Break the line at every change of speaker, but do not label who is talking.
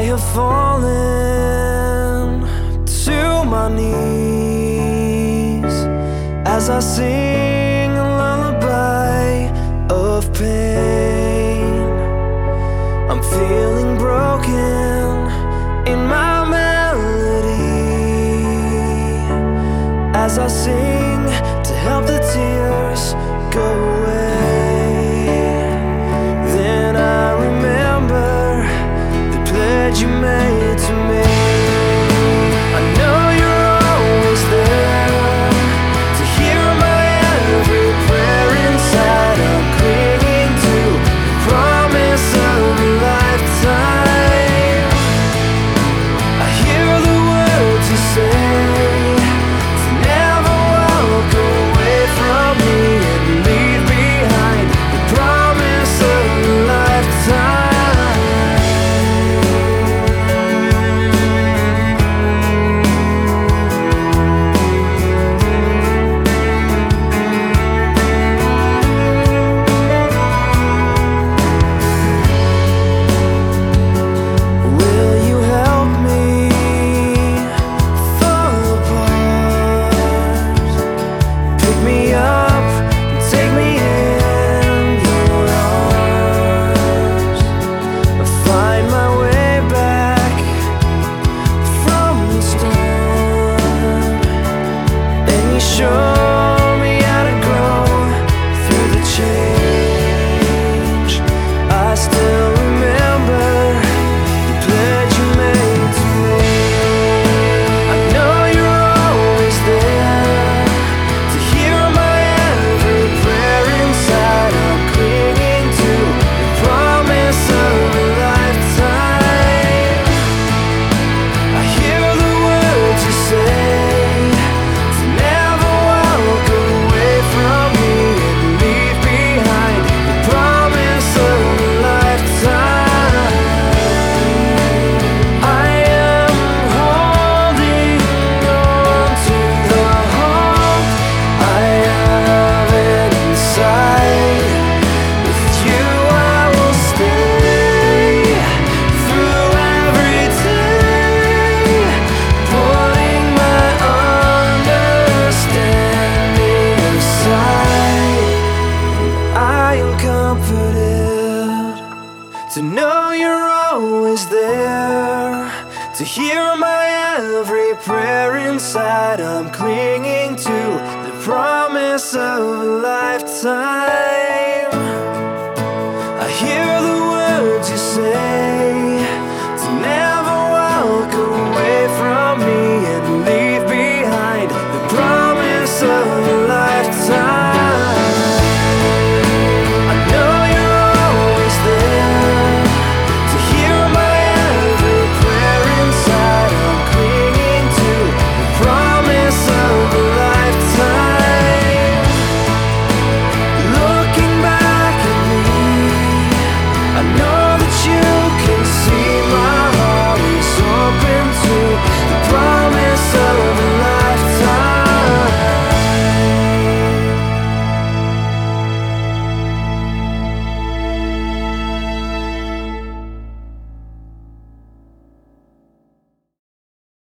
have fallen to my knees as I sing a lullaby of pain. I'm feeling broken in my melody as I sing to help the tears go away. Then I remember the pledge you made to me. I know you're always there to hear my every prayer inside. I'm clinging to the promise of a lifetime. I hear the words you say to never walk away from me and leave behind the promise of a lifetime. Will you help me fall apart? Pick me up and take me in your arms. I find my way back from the storm, and you show me how to grow through the change. I still remember the pledge you made to me. I know you're always there to hear my every prayer inside. I'm clinging to the promise of a lifetime. I hear the words you say to never walk away from me and leave behind the promise of a lifetime. I am holding on to the hope I have inside. With you I will stay through every day, putting my understanding aside. I am comforted to know you're always there to hear my every prayer inside. I'm clinging to the promise of a lifetime. I hear the words you say